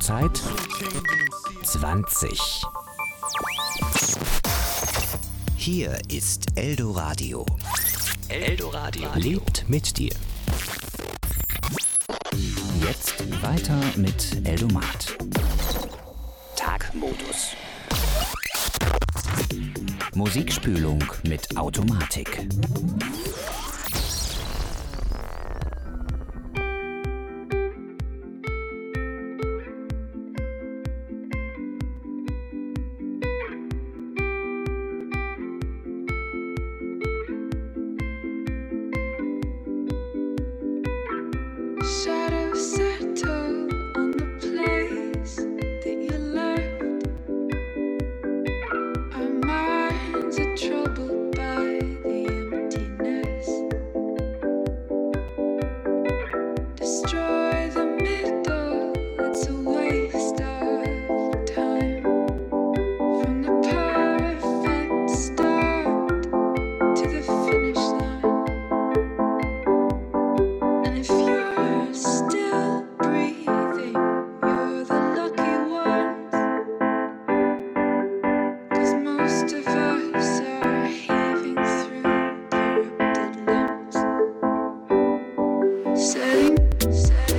Zurzeit 20. Hier ist Eldoradio. Eldoradio lebt mit dir. Jetzt weiter mit Eldomat. Tagmodus. Musikspülung mit Automatik. Setting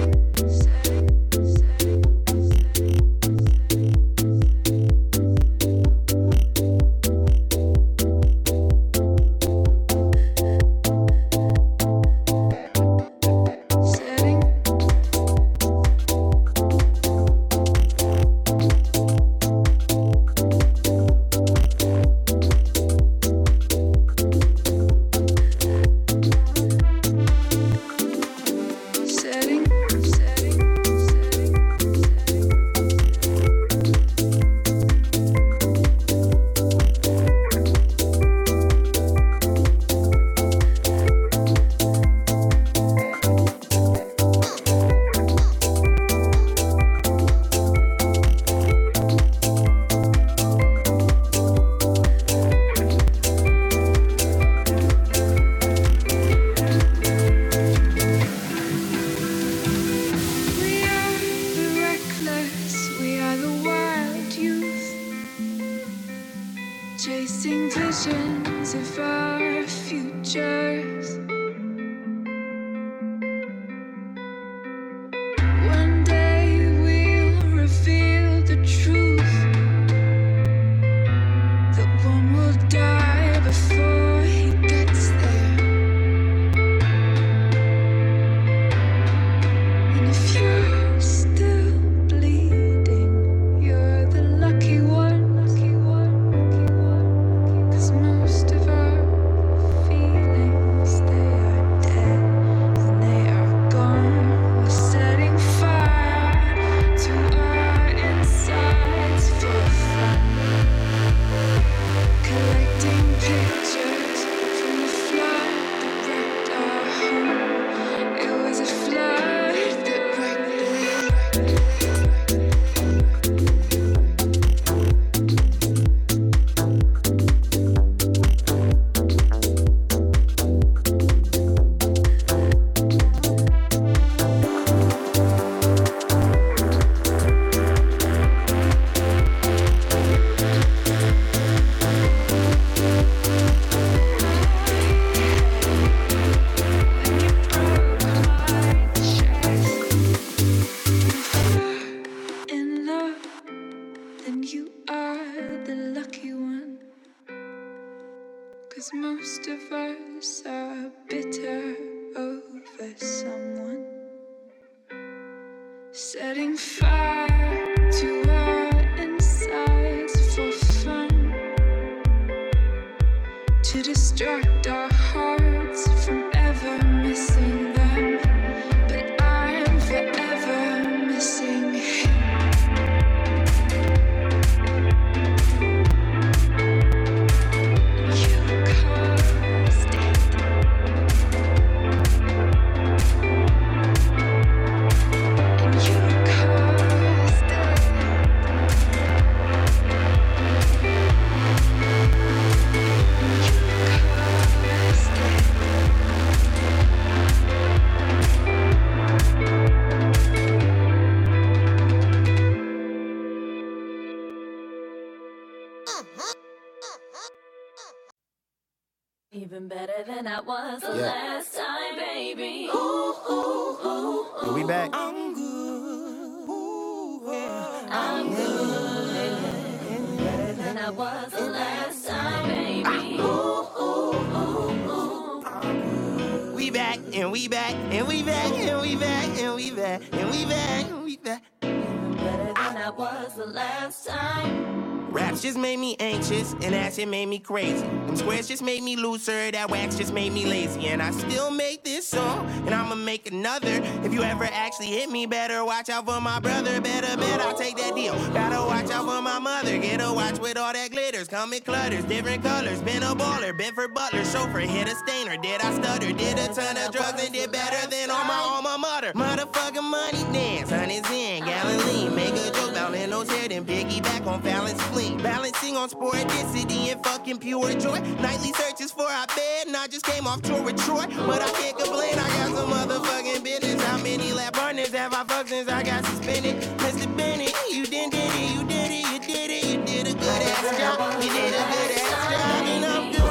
Even better than I was the last time, baby. Ooh, ooh, ooh, ooh. We back. I'm good. Ooh, yeah. I'm good. Better than I was the last time, baby. Ooh, ooh, ooh, ooh. We back, and we back, and we back, and we back, and we back, and we back, and we back. Better than I was the last time. Raps just made me anxious, and that shit made me crazy. Them squares just made me looser, that wax just made me lazy. And I still make this song, and I'ma make another. If you ever actually hit me, better watch out for my brother. Better, I'll take that deal. Gotta watch out for my mother. Get a watch with all that glitters, come in clutters, different colors. Been a baller, been for butler, chauffeur, hit a stainer. Did I stutter? Did a ton of drugs and did better than all my alma mater. Motherfucking money dance, hundreds in, gallon lean. Make a joke about Leno's hair, then piggyback on Fallon's spleen. Balancing on sporadicity and fucking pure joy. Nightly searches for our bed, and I just came off tour with Troy. But I can't complain, I got some motherfucking business. How many lap partners have I fucked since I got suspended? Mr. Bennett, you did it, you did it, you did it, you did a good ass job. You did a good ass job, and I'm good.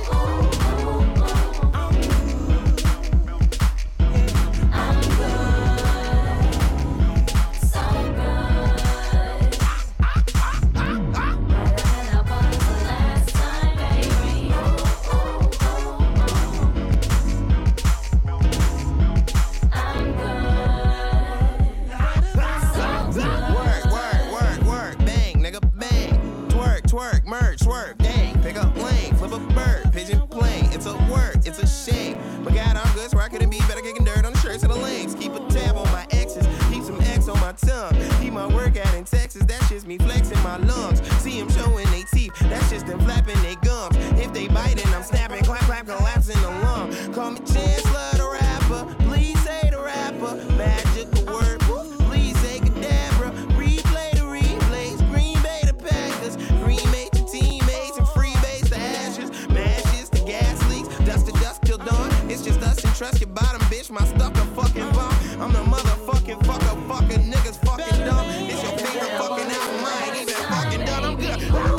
Twerk, merge, swerve, dang, pick up lane, flip a bird, pigeon plane, it's a word, it's a shame, but God, I'm good, so I couldn't be better kicking dirt on the shirts of the lanes, keep a tab on my exes, keep some X on my tongue, keep my workout in Texas, that's just me flexing my lungs, see them showing they teeth, that's just them flapping they gums, if they biting, I'm snapping, clap, clap, collapsing the lung, call me Chancellor the rapper, please say the rapper, magical word, please say Kadabra, replay the replays, Green Bay the Packers, cremate your teammates and freebase the ashes, mashes the gas leaks, dust to dust till dawn, it's just us and trust your bottom, bitch, my stuff a fucking bomb, I'm the motherfucking fucker, fucking niggas fucking dumb, it's your favorite fucking album, I ain't even fucking done, I'm good.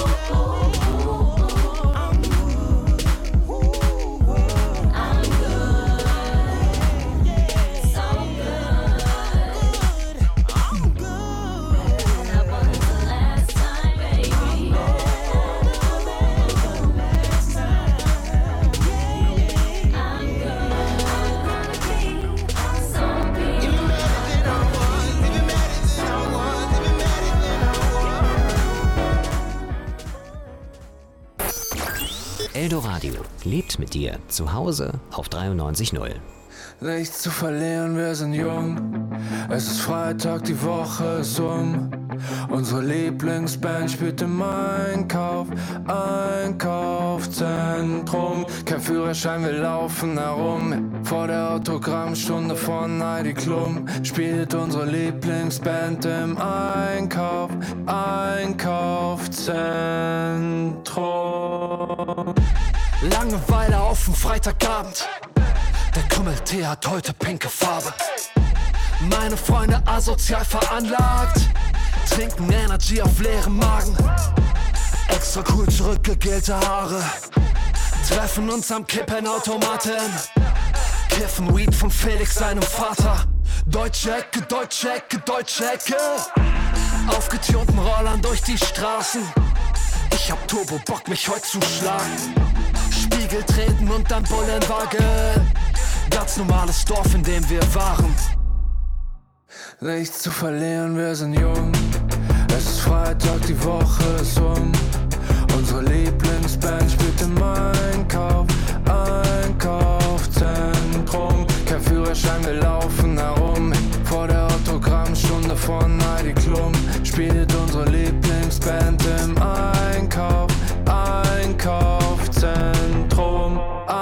Eldoradio lebt mit dir zu Hause auf 93.0. Nichts zu verlieren, wir sind jung. Es ist Freitag, die Woche ist um. Unsere Lieblingsband spielt im Einkaufszentrum. Kein Führerschein, wir laufen herum. Vor der Autogrammstunde von Heidi Klum spielt unsere Lieblingsband im Einkaufszentrum. Langeweile auf dem Freitagabend. Der Krümmeltee hat heute pinke Farbe. Meine Freunde asozial veranlagt, trinken Energy auf leerem Magen. Extra cool zurückgegelte Haare, treffen uns am Kippenautomaten, kiffen Weed von Felix seinem Vater. Deutsche Ecke, deutsche Ecke, deutsche Ecke. Aufgetunten Rollern durch die Straßen. Ich hab Turbo Bock, mich heute zu schlagen. Spiegel treten und dann Bullenwagen. Ganz normales Dorf, in dem wir waren. Nichts zu verlieren, wir sind jung. Es ist Freitag, die Woche ist um. Unsere Lieblingsband spielt im Einkaufszentrum. Kein Führerschein, wir laufen herum. Vor der Autogrammstunde von Heidi Klum spielt unsere Lieblingsband im Einkaufszentrum.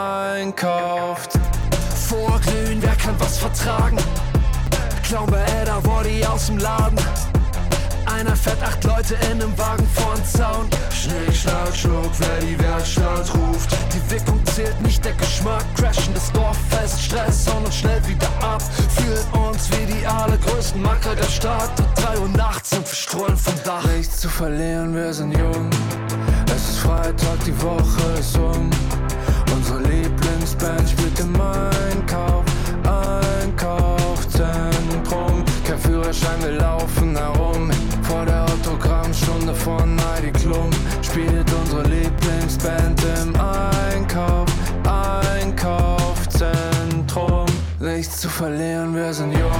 Vorglühen, wer kann was vertragen? Klauen bei Edda Body aus dem Laden. Einer fährt 8 Leute in einem Wagen vorn Zaun. Schnick, schnack, schnuck, wer die Werkstatt ruft. Die Wirkung zählt nicht, der Geschmack. Crashen das Dorf fest, Stress und uns schnell wieder ab. Fühlen uns wie die allergrößten Macker der Stadt. 3 Uhr nachts und wir strollen vom Dach. Nichts zu verlieren, wir sind jung. Es ist Freitag, die Woche ist um. Unsere Lieblingsband spielt im Einkaufszentrum. Kein Führerschein, wir laufen herum. Vor der Autogrammstunde von Heidi Klum spielt unsere Lieblingsband im Einkaufszentrum. Nichts zu verlieren, wir sind jung.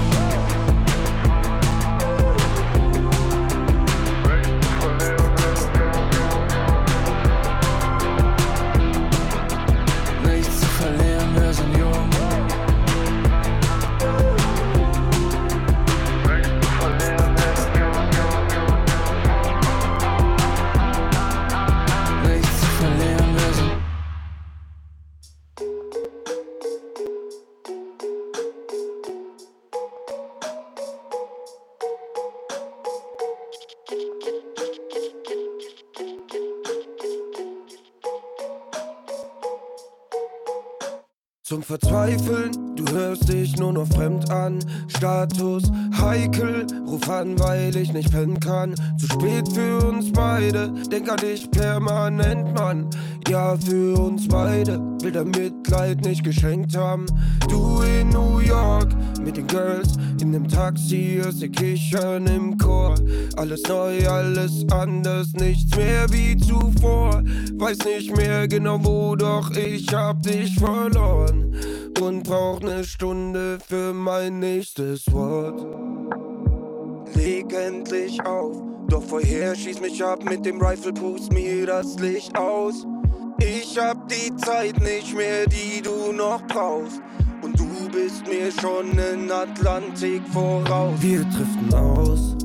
Zum Verzweifeln, du hörst dich nur noch fremd an. Status heikel, ruf an, weil ich nicht pennen kann. Zu spät für uns beide, denk an dich permanent, Mann. Ja, für uns beide, will dein Mitleid nicht geschenkt haben. Du in New York, mit den Girls, in dem Taxi, hörst die Kichern im Chor. Alles neu, alles anders, nichts mehr wie zuvor. Weiß nicht mehr genau wo, doch ich hab dich verloren. Und brauch ne Stunde für mein nächstes Wort. Leg endlich auf, doch vorher schieß mich ab mit dem Rifle, pust mir das Licht aus. Ich hab die Zeit nicht mehr, die du noch brauchst. Und du bist mir schon in Atlantik voraus. Wir driften aus,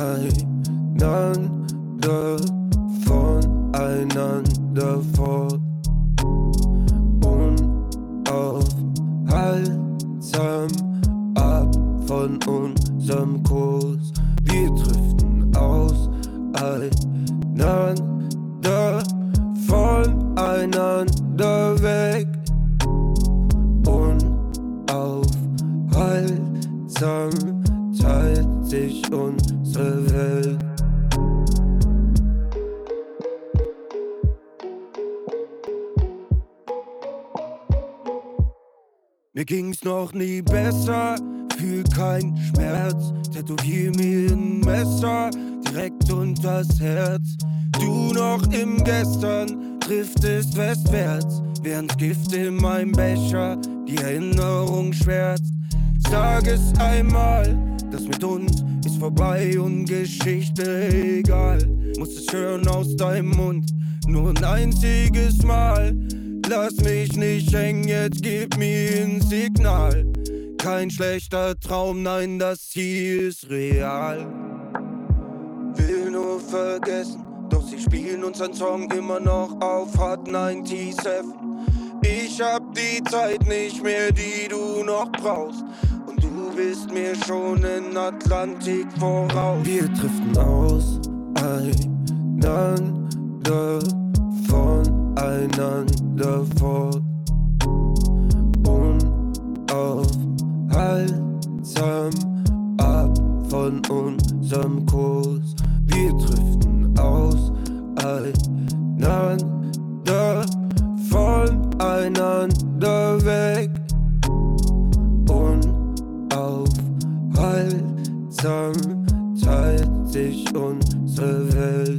einander, voneinander fort. Unaufhaltsam ab von unserem Kurs. Wir driften aus, einander, voneinander weg. Unaufhaltsam teilt sich unsere Welt. Mir ging's noch nie besser, fühl keinen Schmerz. Tätowier mir ein Messer direkt unters Herz. Du noch im Gestern driftest westwärts, während Gift in meinem Becher die Erinnerung schwärzt. Sag es einmal, das mit uns ist vorbei und Geschichte egal. Muss es hören aus deinem Mund, nur ein einziges Mal. Lass mich nicht hängen, jetzt gib mir ein Signal. Kein schlechter Traum, nein, das hier ist real. Will nur vergessen, doch sie spielen unseren Song immer noch auf Hot 97. Ich hab die Zeit nicht mehr, die du noch brauchst. Und du bist mir schon in Atlantik voraus. Wir driften aus, einander, voneinander fort. Unaufhaltsam ab von unserem Kurs. Wir driften aus, einander, voneinander weg. Unaufhaltsam teilt sich unsere Welt.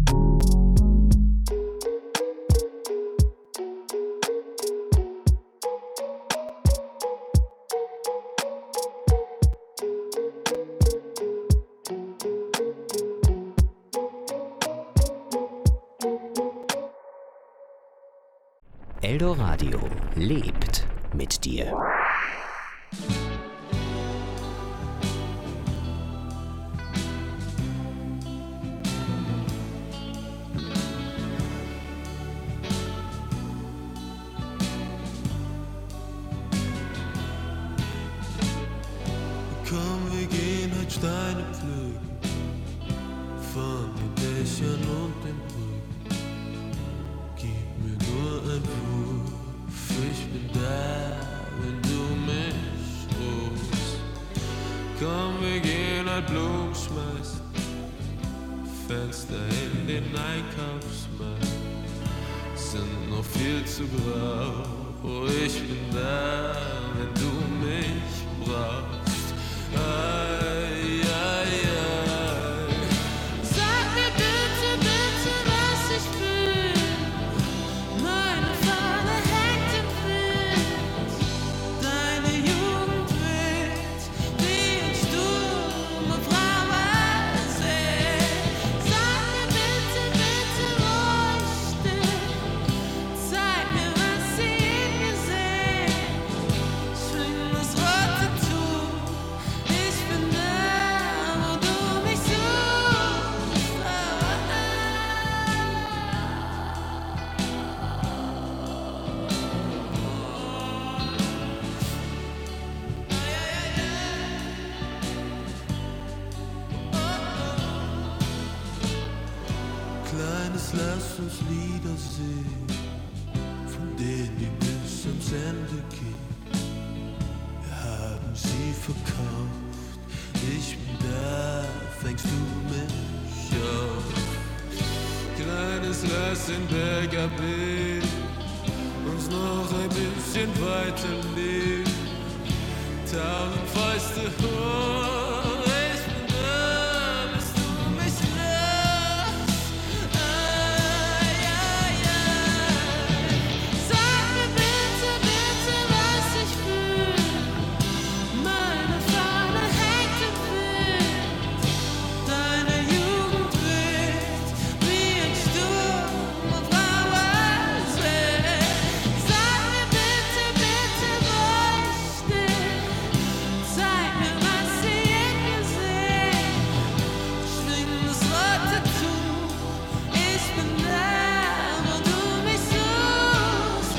Eldoradio lebt mit dir. Komm, wir gehen halt Steine pflücken von den Dächern und den Brücken. Gib mir nur ein Ruf, ich bin da, wenn du mich rufst. Komm, wir gehen halt Blumen schmeißen, Fenster in den Einkaufsmarkt sind noch viel zu grau. Oh, ich bin da, wenn du mich brauchst. Ai, ai, ai. Sag mir bitte, bitte, was ich will. Meine Fahne hängt im Wind. Deine Jugend weht wie ein Sturm auf rauer See. Sag mir bitte, bitte, wo ich stehe. Zeig mir, was sie in mir sehen. Schwing das rote Tuch. Ich bin da, wo du mich suchst. Kleines, lass uns Lieder sehen, von denen die bis ans Ende gehen. Wir haben sie verkauft, ich bin da, fängst du mich auf. Kleines, lass den Berg abheben, uns noch ein bisschen weiter leben. 1000 Fäuste hoch, ich bin da, bis du mich lässt. Ai, ai, ai. Sag mir bitte, bitte, was ich will. Meine Fahne hängt im Wind. Deine Jugend weht wie ein Sturm auf rauer See. Sag mir bitte, bitte, wo ich stehe. Zeig mir, was sie in mir sehen. Schwing das rote Tuch. Ich bin da, wo du mich suchst.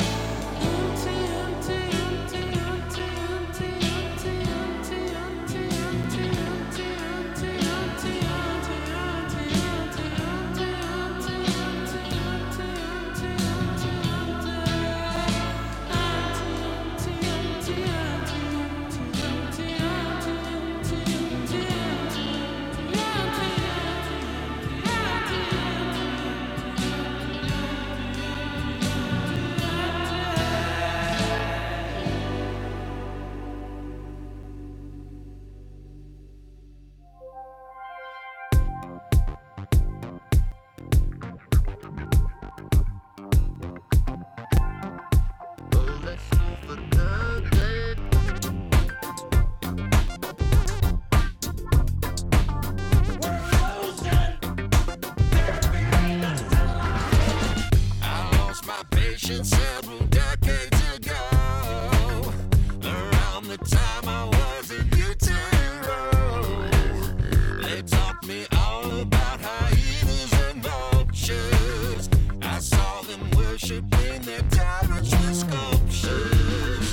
I lost my patience several decades ago. Around the time I was in utero, they taught me all about hyenas and vultures. I saw them worshiping their tyrants with sculptures.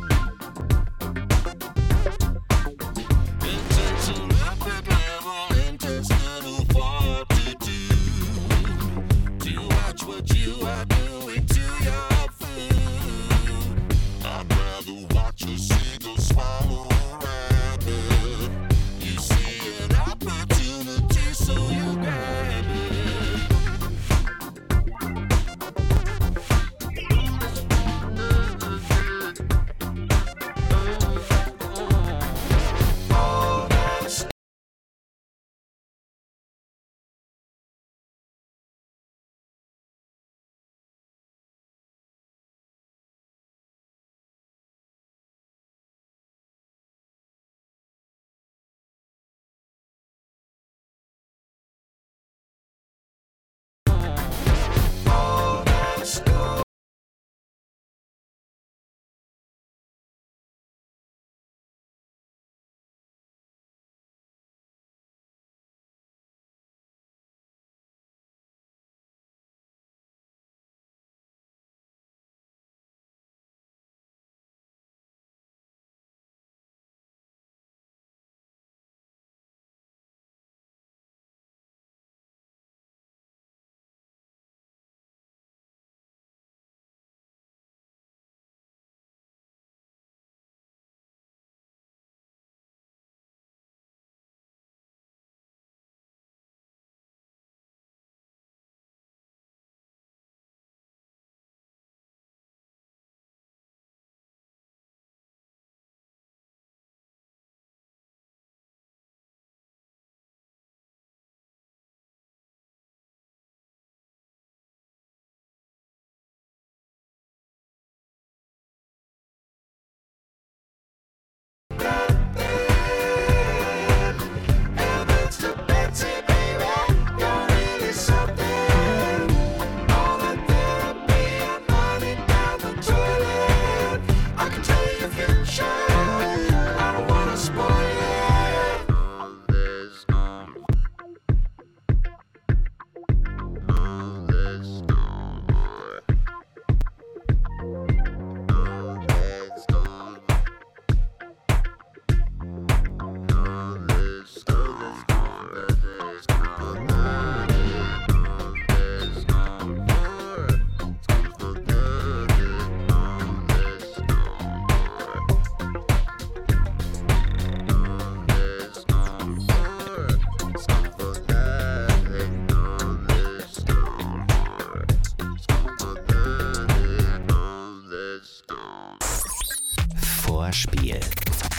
It takes a rapid level intestinal fortitude to watch what you are doing to your food. I'd rather watch a seagull swallow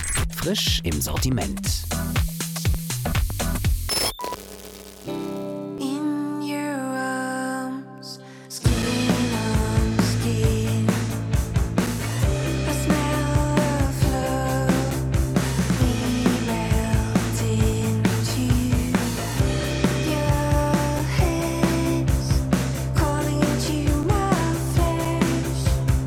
Frisch im Sortiment. In your arms, skin on skin, I smell of love. We melt into your hands, calling into my flesh,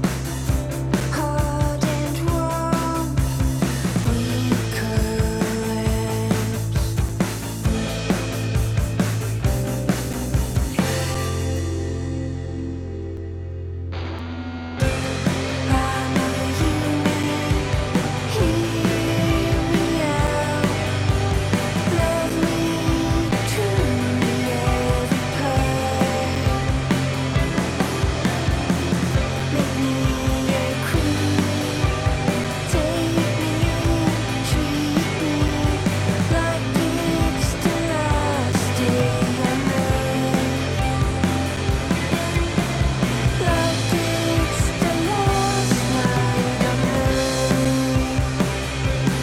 hard and warm. We collapse. I'm a human, hear me out. Love me truly, every part. Make me a queen, take me, treat me like it's the last day on earth. Like it's the last night on earth.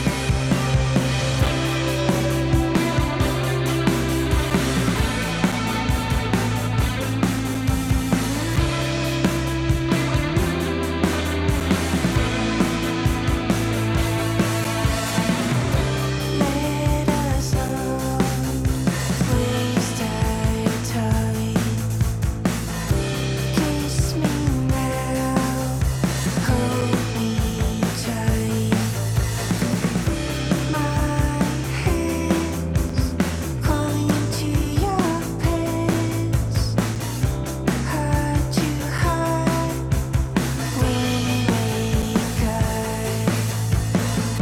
Let us not waste our time. Kiss me now, hold me tight. My hands calling into your pants, heart to heart, we wake up.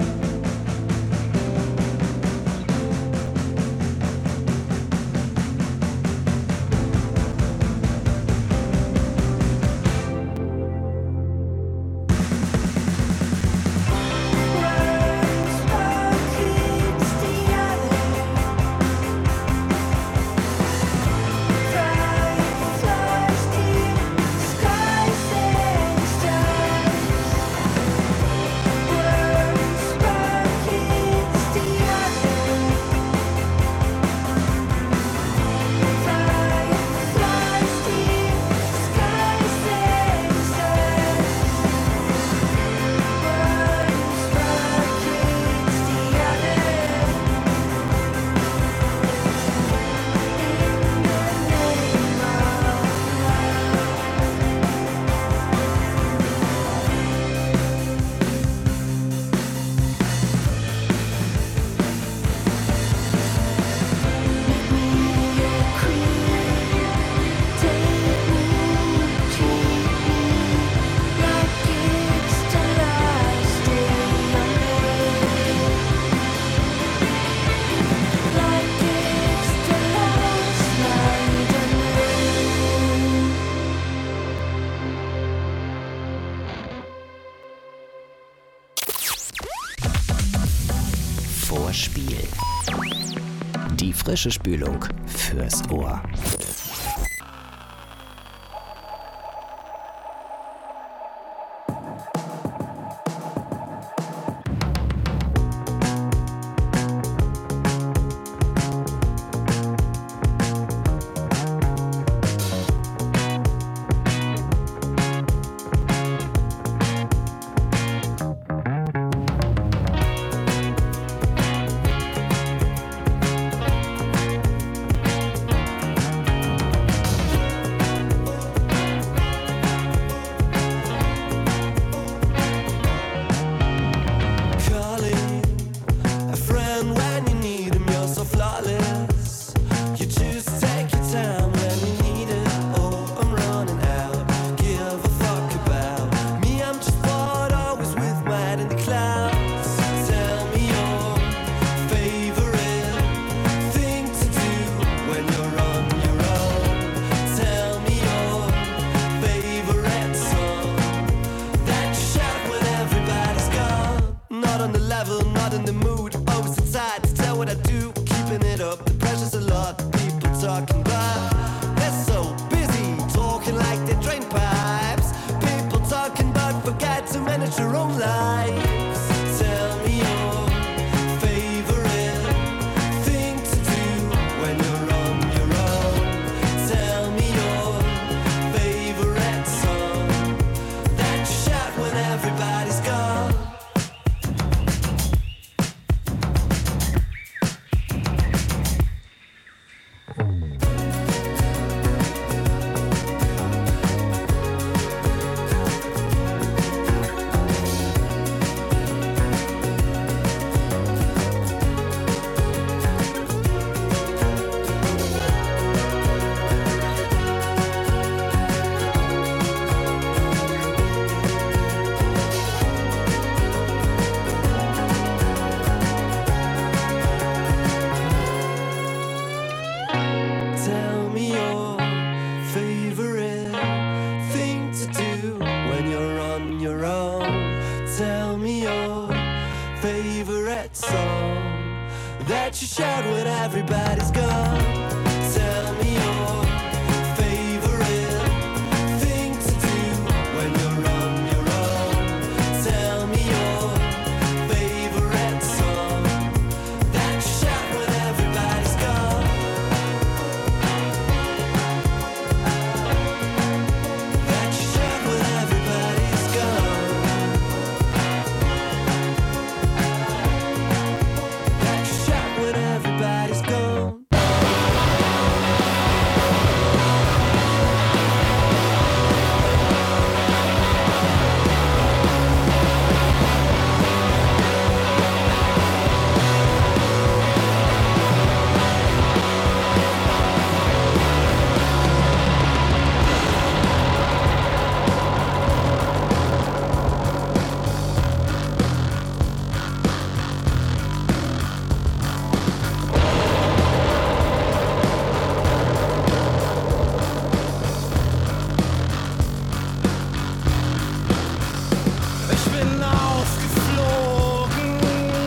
One spark hits the other. Fireflies deep, skies and stars. One spark hits the other. Fireflies deep, skies and stars. One spark hits the other. Make me your queen, take me, treat me like it's the last day on earth. Like it's the last night on earth. Vorspiel. Die frische Spülung fürs Ohr. manage your own lives. Tell me favorite song that you shout when everybody's gone. Tell me your favorite thing to do when you're on your own. Tell me your favorite song that you shout when everybody's gone. That you shout when everybody's gone. That you shout when everybody's gone. Ich bin aufgeflogen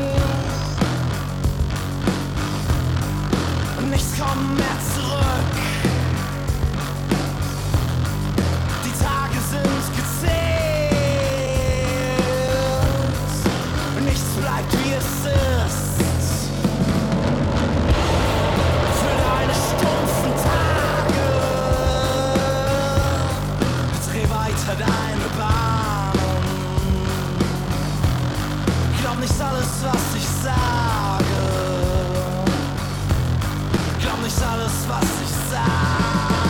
und nichts kommt mehr zurück. Die Tage sind gezählt und nichts bleibt wie es ist. Für deine stumpfen Tage dreh weiter deine Bahn. Glaub nicht alles, was ich sage. Glaub nicht alles, was ich sage.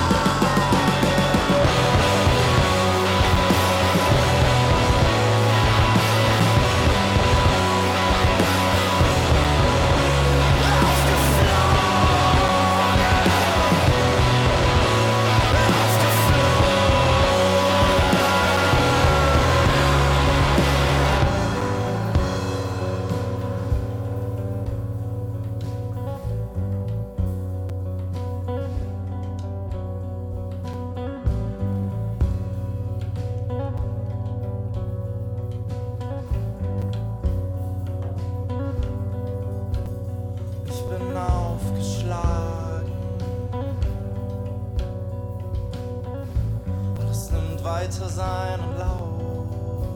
Ich bin aufgeschlagen. Alles nimmt weiter seinen Lauf.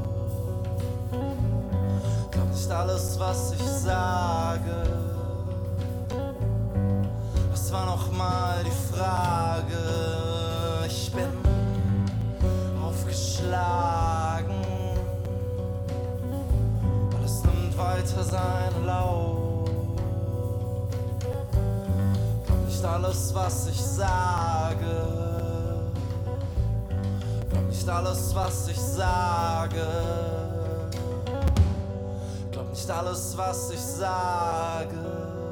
Glaub nicht alles, was ich sage. Das war noch mal die Frage. Ich bin aufgeschlagen. Alles nimmt weiter seinen Lauf. Glaub nicht alles, was ich sage. Glaub nicht alles, was ich sage. Glaub nicht alles, was ich sage.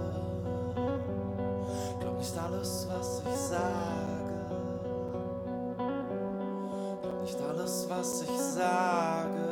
Glaub nicht alles, was ich sage. Glaub nicht alles, was ich sage.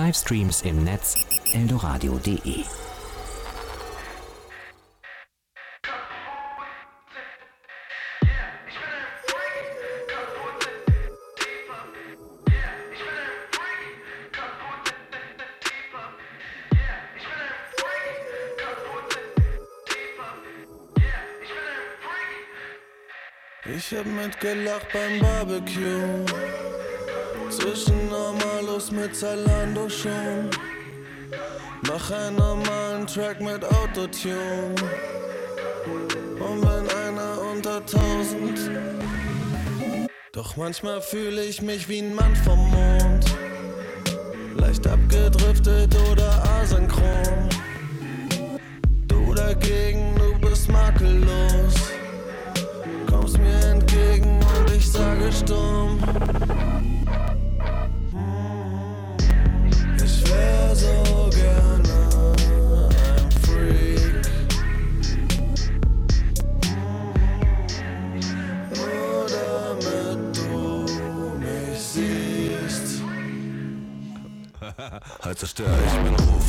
Livestreams im Netz eldoradio.de. Ich hab mitgelacht beim Barbecue, zwischen Normalos mit Zalando schon. Mach einen normalen Track mit Autotune und bin einer unter 1000. Doch manchmal fühle ich mich wie ein Mann vom Mond, leicht abgedriftet oder asynchron. Du dagegen, du bist makellos, kommst mir entgegen und ich sage stumm. Ich wär so gerne ein Freak, nur damit du mich siehst. Halt zerstöre ich meinen Ruf.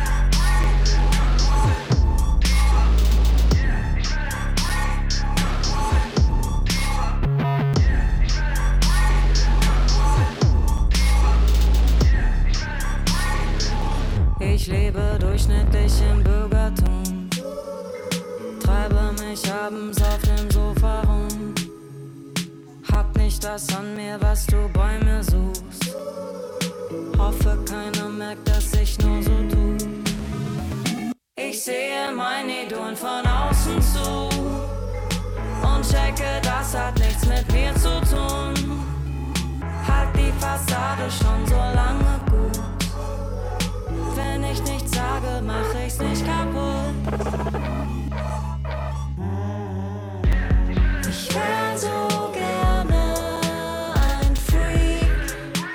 Ich lebe durchschnittlich im Bürgertum, treibe mich abends auf dem Sofa rum, hab nicht das an mir, was du bei mir suchst, hoffe keiner merkt, dass ich nur so tu. Ich sehe meine Idolen von außen zu und checke, das hat nichts mit mir zu tun. Halt die Fassade schon so lange gut, wenn ich nichts sage, mach ich's nicht kaputt. Ich wär so gerne ein Freak,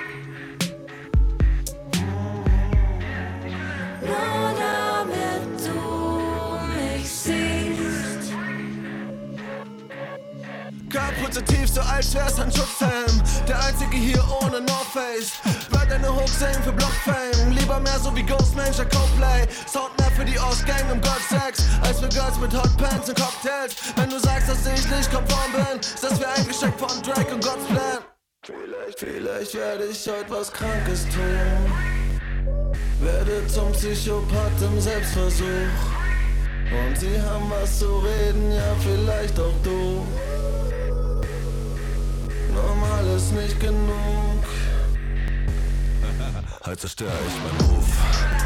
nur damit du mich siehst. K-positiv, so als wär's ein Schutzhelm, der einzige hier ohne North Face. Wird eine Hook singen für Blockfame, lieber mehr so wie Ghostmanager Coldplay. Sound mehr für die Ostgang im Golfsex, als für Girls mit Hotpants und Cocktails. Wenn du sagst, dass ich nicht konform bin, ist das wie ein Geschenk von Drake und God's Plan. Vielleicht werde ich heute was Krankes tun, werde zum Psychopath im Selbstversuch. Und sie haben was zu reden, ja vielleicht auch du. Normal ist nicht genug. Heute zerstöre ich meinen Ruf.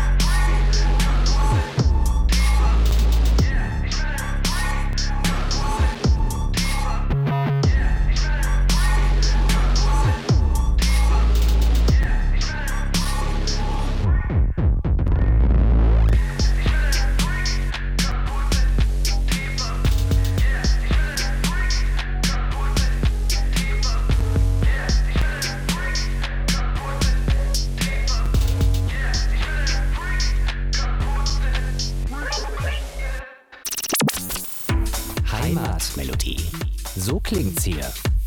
Heimatmelodie. So klingt's hier.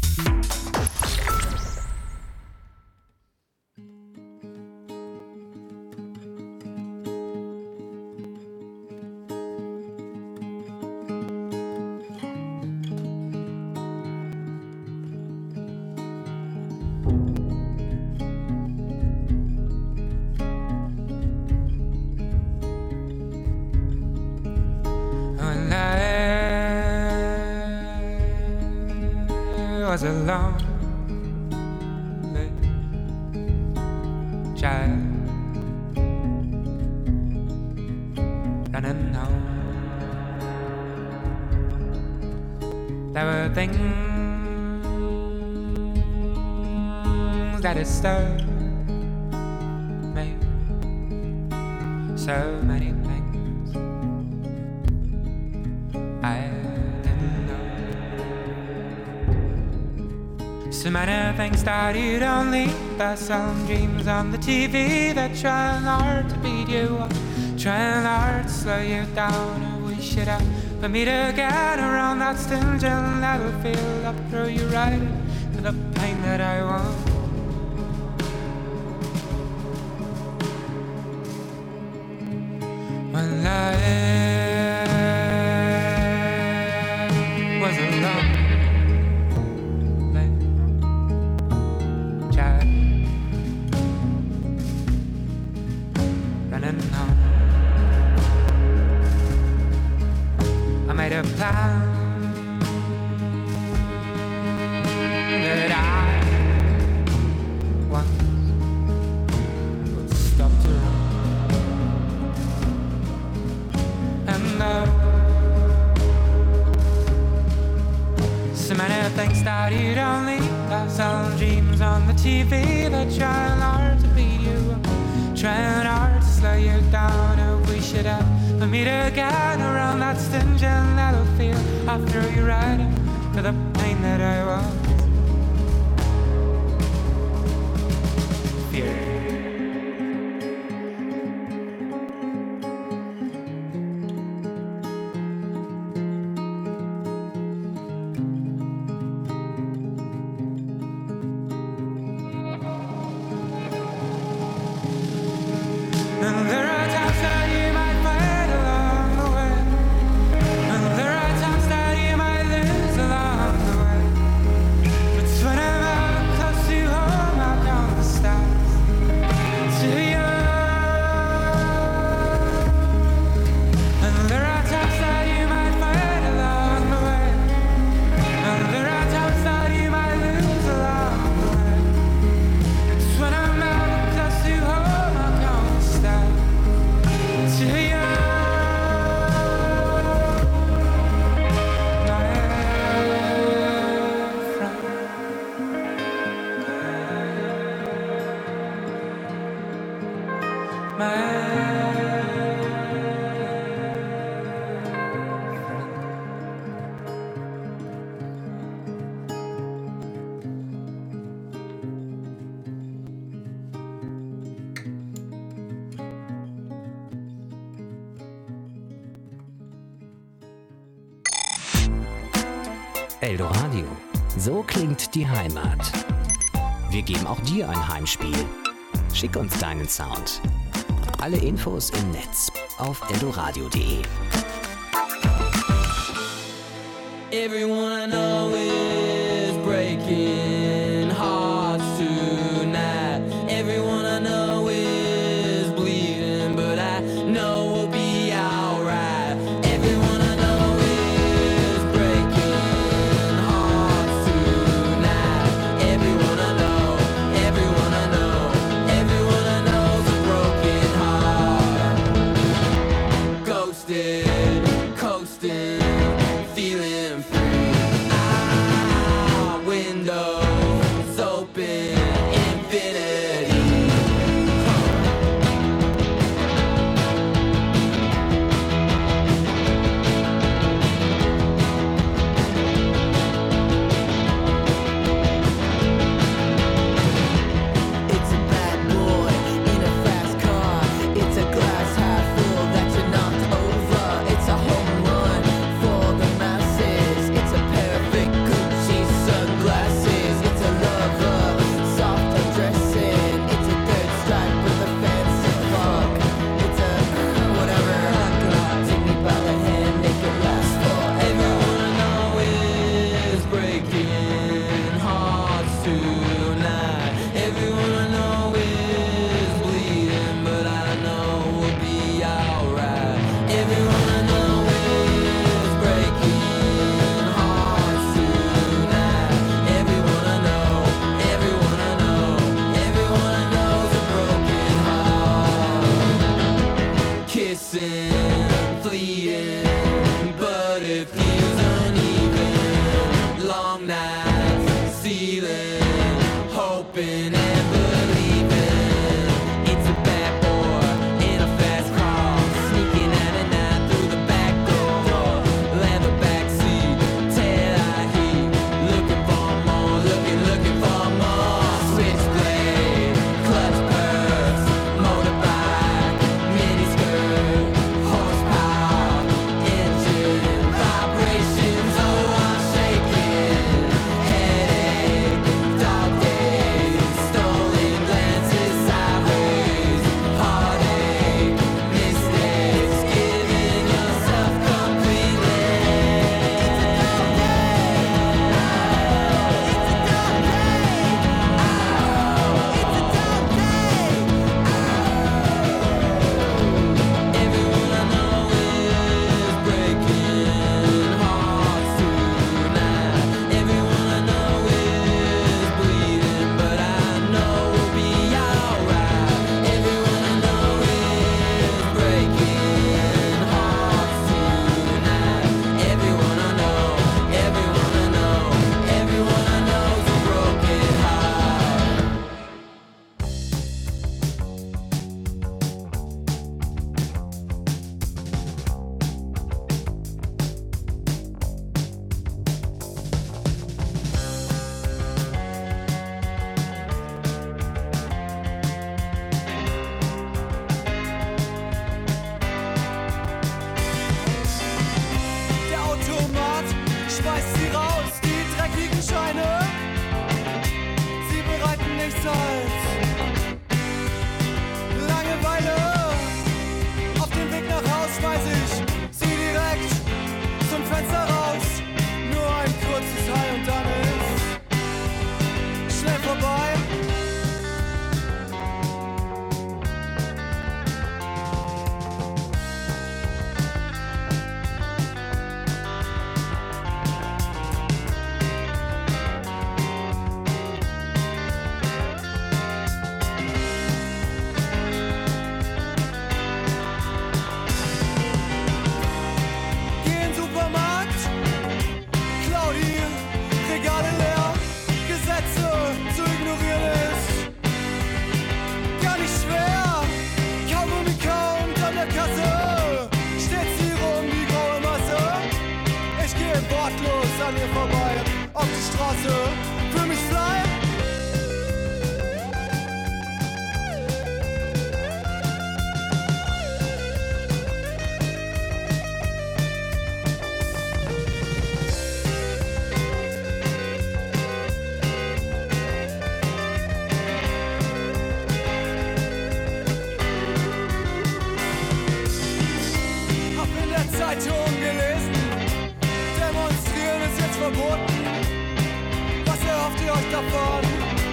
When I was a lonely child running home, there were things that disturbed me, so many things I didn't know. So many things started only by some dreams on the TV that trying hard to beat you up, trying hard to slow you down and wish it out for me to get around that stinging little feel up through you right to the pain that I want. was a lonely child running home. I made a plan that I once would stop to run. And so many things started only by some dreams on the TV that trying hard to beat you up, trying hard to slow you down. And we should have meet again around that stinging battlefield. I threw you right into the pain that I was. Fear. And there are times that you might fight along the way, and there are times that you might lose along the way. But when I'm out close to home, I count the stars to you. And there are times that you might fight along the way, and there are times that you might lose along the way. But when I'm out close to home, I count the stars to you. Eldoradio. So klingt die Heimat. Wir geben auch dir ein Heimspiel. Schick uns deinen Sound. Alle Infos im Netz auf eldoradio.de. Everyone I know is breaking hearts tonight. Everyone I know is bleeding, but I know we'll be alright. Everyone I know is breaking hearts tonight. Everyone I know, everyone I know, everyone I know's a broken heart. Ghosted, coasting, feeling free. an ihr vorbei. Auf die Straße, für mich fly. Zeitung gelesen, demonstrieren ist jetzt verboten. Was erhofft ihr euch davon?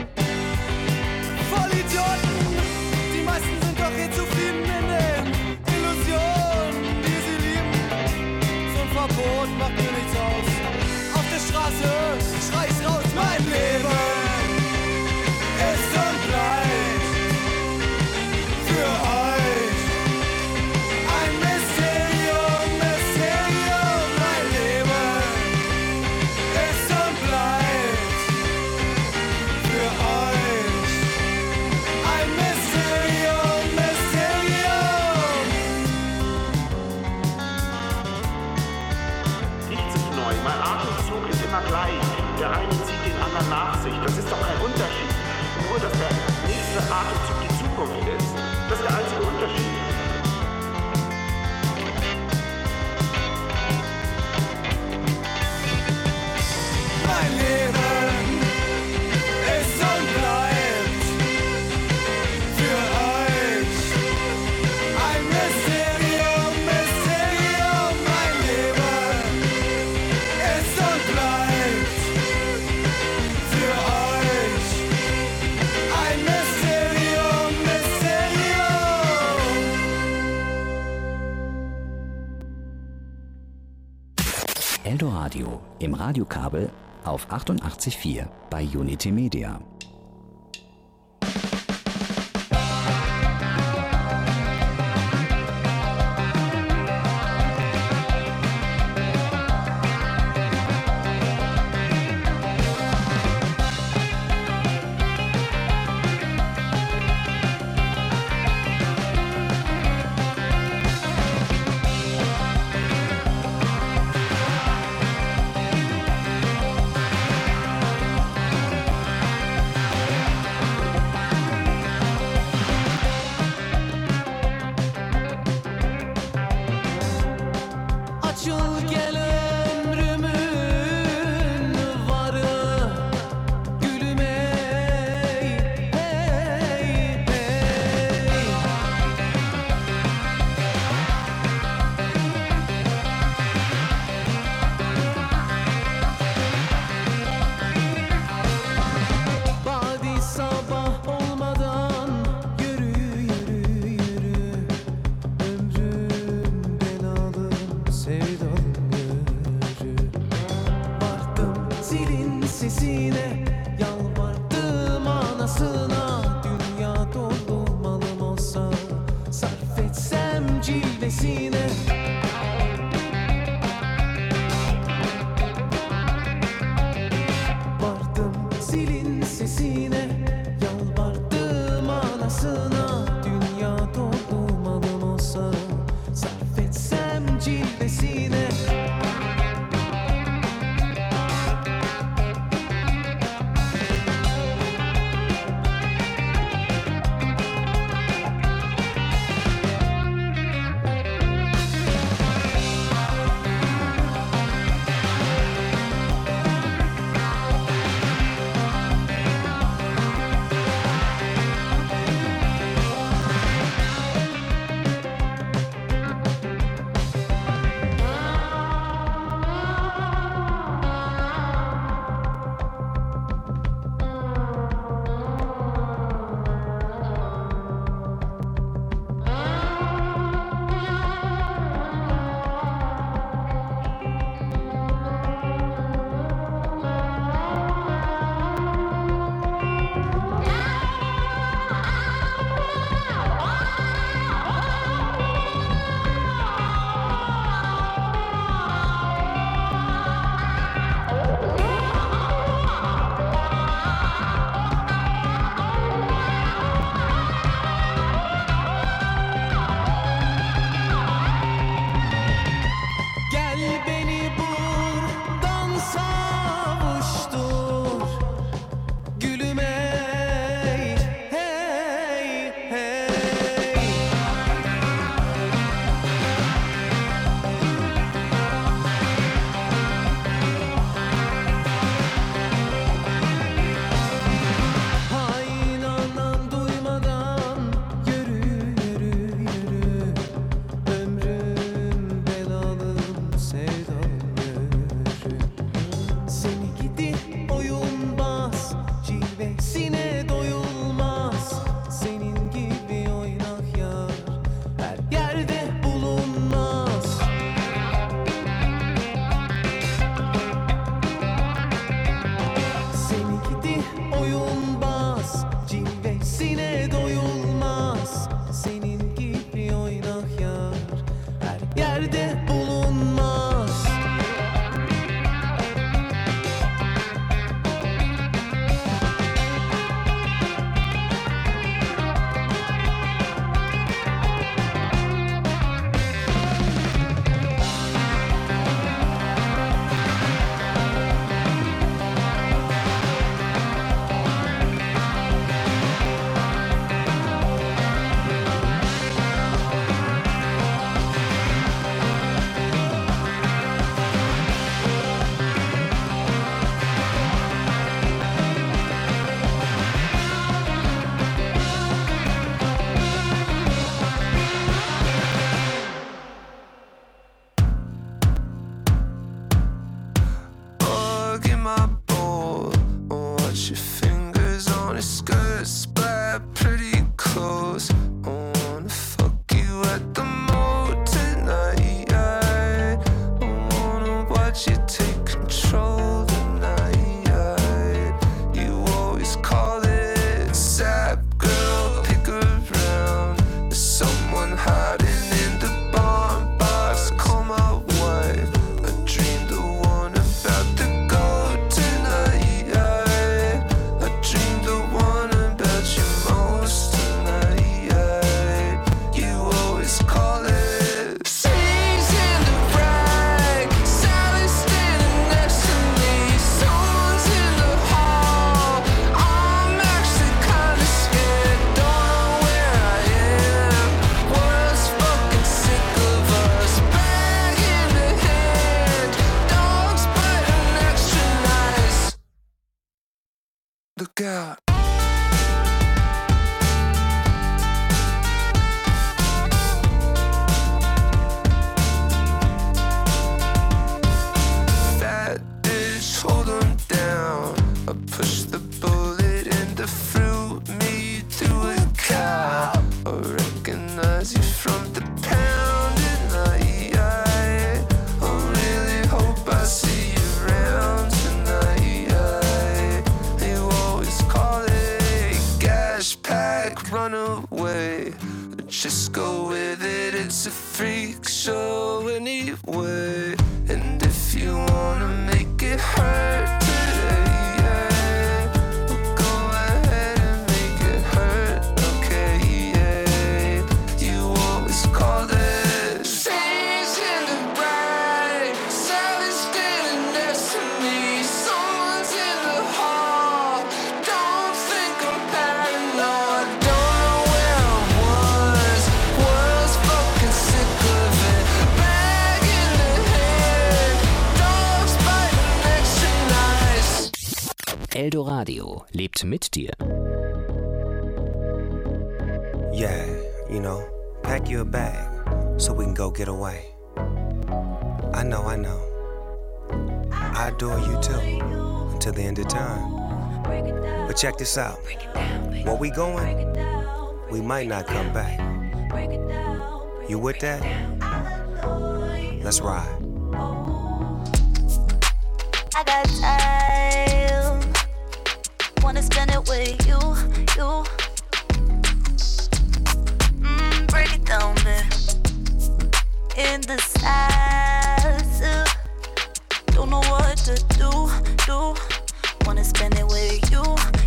Vollidioten, die meisten sind doch eh zufrieden in den Illusionen, die sie lieben. So ein Verbot macht mir nichts aus. Auf der Straße schrei ich raus, mein Leben ist und bleibt für euch. Der eine zieht den anderen nach sich. Das ist doch kein Unterschied. Nur, dass der nächste Atemzug die Zukunft ist. Das ist der einzige Unterschied. Mein Leben ist und bleibt für euch ein Mysterium, Mysterium. Mein Leben ist und bleibt für euch ein Mysterium, Mysterium. Eldoradio im Radiokabel auf 88,4 bei Unity Media. my bowl. Watch your fingers on his skirt, splat pretty close. I wanna fuck you at the moat tonight. I wanna watch you take control tonight. You always call it sap, girl, pick around. There's someone hiding in the barn box, call my wife. I dreamed the one about the gold tonight. I dreamed the one about you most tonight. You always call it scenes in the brag. Sally's standing next to me. Someone's in the hall. I'm actually kinda scared. Don't know where I am. World's fucking sick of us. Bag in the hand. Dogs biting extra nice. Look out. That bitch, hold 'em down. I pushed the bullet and the fruit me through a cow. I recognize you from the pound tonight. I really hope I see you around tonight. You always call it gash pack, run away. Just go with it, it's a freak show anyway. And if you wanna make it hurt today, well, go ahead and make it hurt, okay, yeah. You always call it scenes in the bright. Sally's standing next to me. Someone's in the hall. Don't think I'm paranoid. Don't know where I was. World's fucking sick of it. Bag in the hand. Dogs biting extra nice. Eldoradio lebt mit dir. Yeah, you know, pack your bag so we can go get away. I know. I adore you too, until the end of time. But check this out. Where we going, we might not come back. You with that? Let's ride. I got time. Wanna spend it with you. Break it down, babe. In the size, don't know what to do. Wanna spend it with you.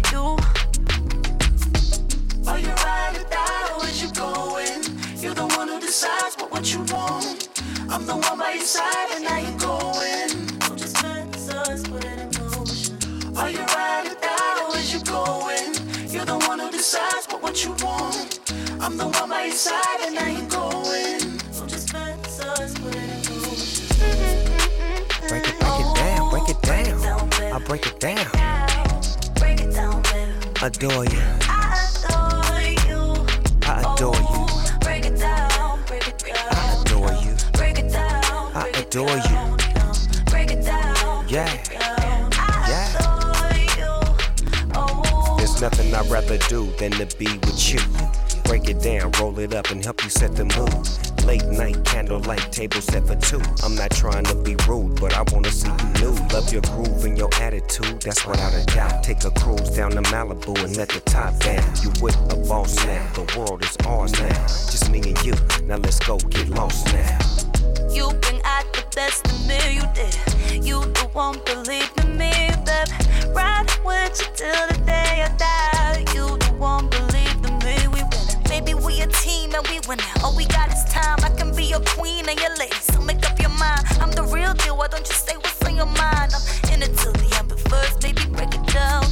Are you ride or die, or is you going? You're the one who decides what you want. I'm the one by your side, and now you're going. So just fantasize, put it in motion. Are you ride or die, or is you going? You're the one who decides what you want. I'm the one by your side, and now you're going. So just fantasize, put it in motion. Break it down, break it down. I'll break it down. Break it down, baby. Adore you. I adore you. I adore you. Break it down, break it down. I adore you. Break it down. I adore you. Break it down. Yeah. Yeah. There's nothing I'd rather do than to be with you. Break it down, roll it up, and help you set the mood. Late night, candlelight, table set for two. I'm not trying to be rude, but I wanna see you nude. Love your groove and your attitude, that's without a doubt. Take a cruise down to Malibu and let the top down. You with a boss now, the world is ours now. Just me and you, now let's go get lost now. You bring out the best in me, you did. You the one, believe in me, babe. Ride with you till the day I die. You the one, believe in me, we win. Baby, we a team and we win. All we got is time. I can be your queen and your lady, so make up your mind. I'm the real deal, why don't you say what's on your mind? I'm in it till the end, but first, baby, break it down.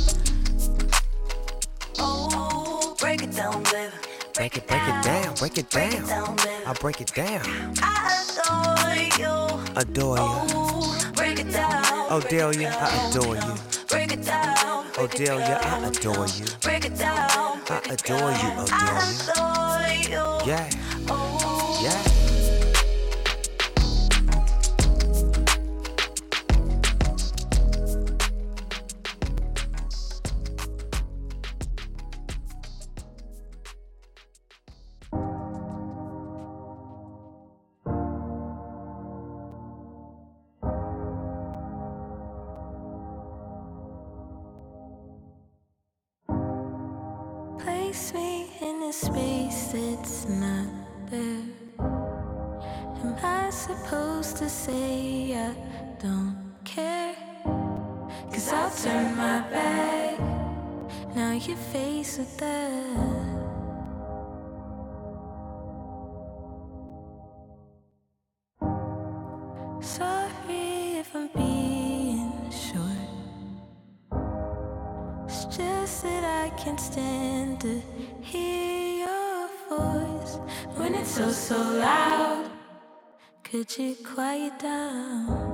Oh, break it down, baby. Break it down, break it down. I'll break it down. I adore you. Adore you. Oh, break it down. Oh, Delia, I adore you. Break it down. Oh, Delia, I adore you. Break it down. I adore you, oh, Delia. I adore you. Yeah. Yeah. place me in a space that's not there. Am I supposed to say I don't care? 'Cause I'll turn my back. Now you're faced with that. Sorry if I'm being short. It's just that I can't stand to hear your voice when it's so loud. Could you quiet down?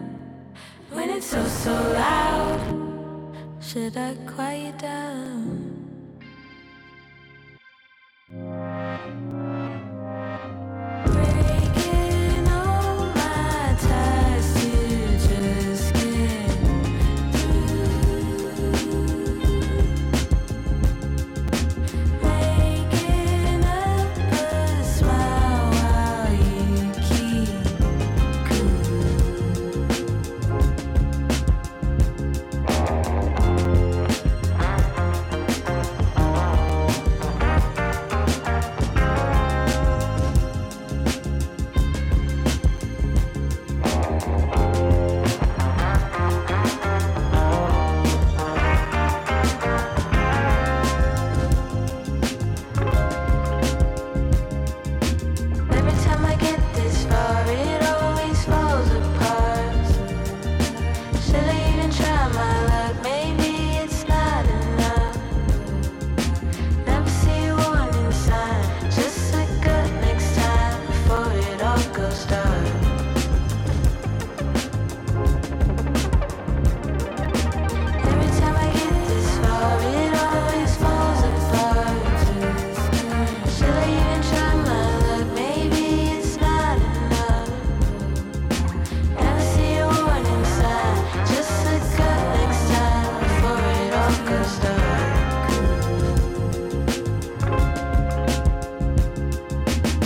So loud, should I quiet down?